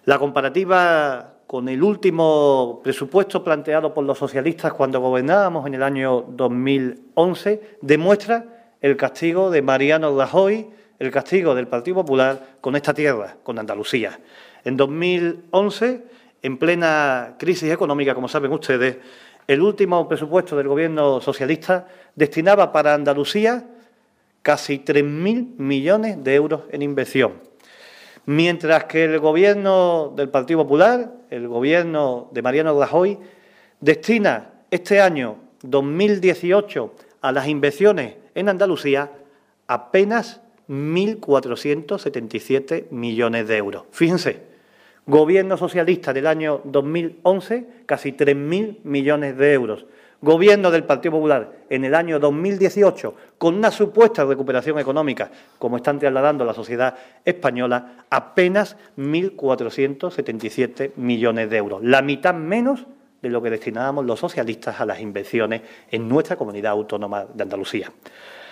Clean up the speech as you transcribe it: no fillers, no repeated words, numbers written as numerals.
La comparativa con el último presupuesto planteado por los socialistas cuando gobernábamos en el año 2011 demuestra el castigo de Mariano Rajoy, el castigo del Partido Popular con esta tierra, con Andalucía. En 2011, en plena crisis económica, como saben ustedes, el último presupuesto del Gobierno socialista destinaba para Andalucía casi 3.000 millones de euros en inversión, mientras que el Gobierno del Partido Popular, el Gobierno de Mariano Rajoy, destina este año 2018 a las inversiones en Andalucía apenas 1.477 millones de euros. Fíjense, Gobierno socialista del año 2011, casi 3.000 millones de euros. Gobierno del Partido Popular en el año 2018, con una supuesta recuperación económica, como están trasladando la sociedad española, apenas 1.477 millones de euros. La mitad menos de lo que destinábamos los socialistas a las inversiones en nuestra comunidad autónoma de Andalucía.